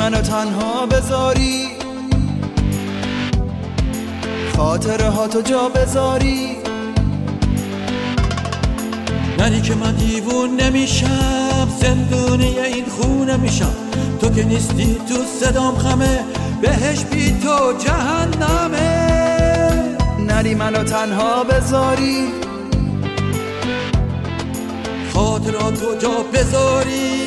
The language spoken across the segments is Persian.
منو تنها بذاری، خاطره ها تو جا بذاری. نری که من دیوون نمیشم، زندونی این خونه میشم. تو که نیستی تو صدام خمه، بهش بی تو جهنمه. نری منو تنها بذاری، خاطرات تو جا بذاری.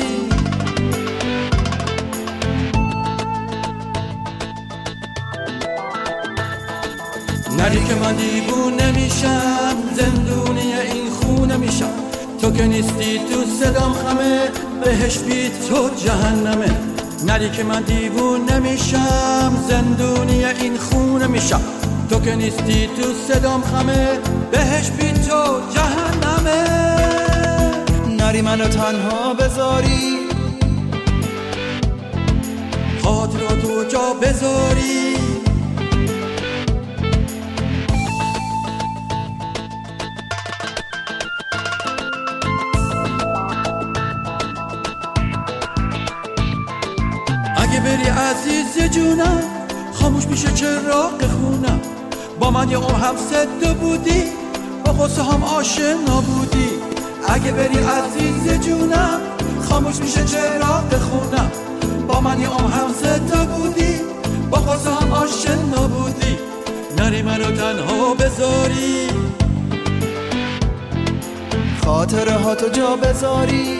نری که من دیوون نمیشم، زندونی این خونه میشم. تو که نیستی تو صدام خمه، بهش بی تو جهنمه. نری که من دیوون نمیشم، زندونی این خونه میشم. تو که نیستی تو صدام خمه، بهش بی تو جهنمه. نری منو تنها بذاری، خاطراتو جا بذاری. اگه بری عزیز جونم، خاموش میشه چراغ خونم. با من یه عمر هم صد بودی، با قصه هم آشنا بودی. اگه بری عزیز جونم، خاموش میشه چراغ خونم. با من یه عمر هم صد بودی، با قصه هم آشنا بودی. نری منو تنها بذاری، خاطره ها تو جا بذاری.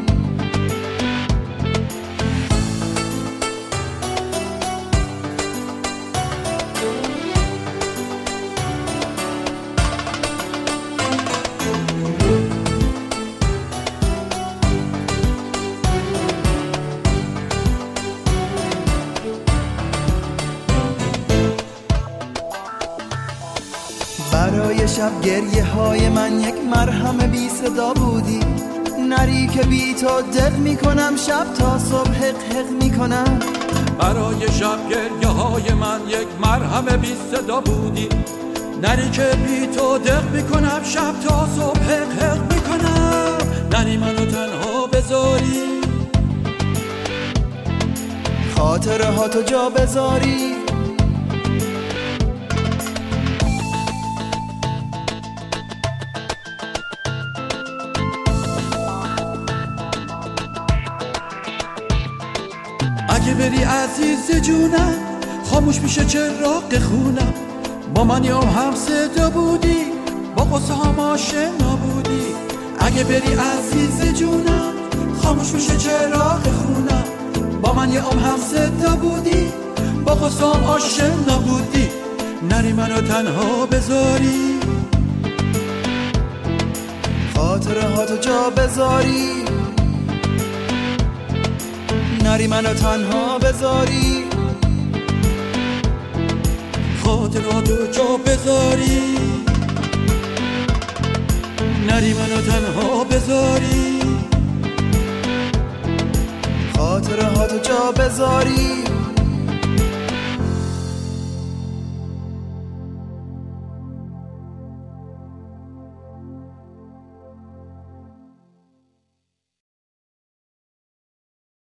برای شب گریه های من یک مرهم بی صدا بودی. نری که بی تو دق میکنم، شب تا صبح حق میکنم. برای شب گریه های من یک مرهم بی صدا بودی. نری که بی تو دق میکنم، شب تا صبح حق میکنم. نری منو تنها بذاری، خاطره ها تو جا بذاری. اگه بری عزیز جونم، خاموش میشه چراغ خونم. با من یه هم صدا بودی، با قصه هم آشنا بودی. اگه بری عزیز جونم، خاموش میشه چراغ خونم. با من یه هم صدا بودی، با قصه هم آشنا بودی. نری منو تنها بذاری، خاطره ها تو جا بذاری. نری منو تنها بذاری، خاطراتو جا بذاری. نری منو تنها بذاری، خاطره ها تو جا بذاری.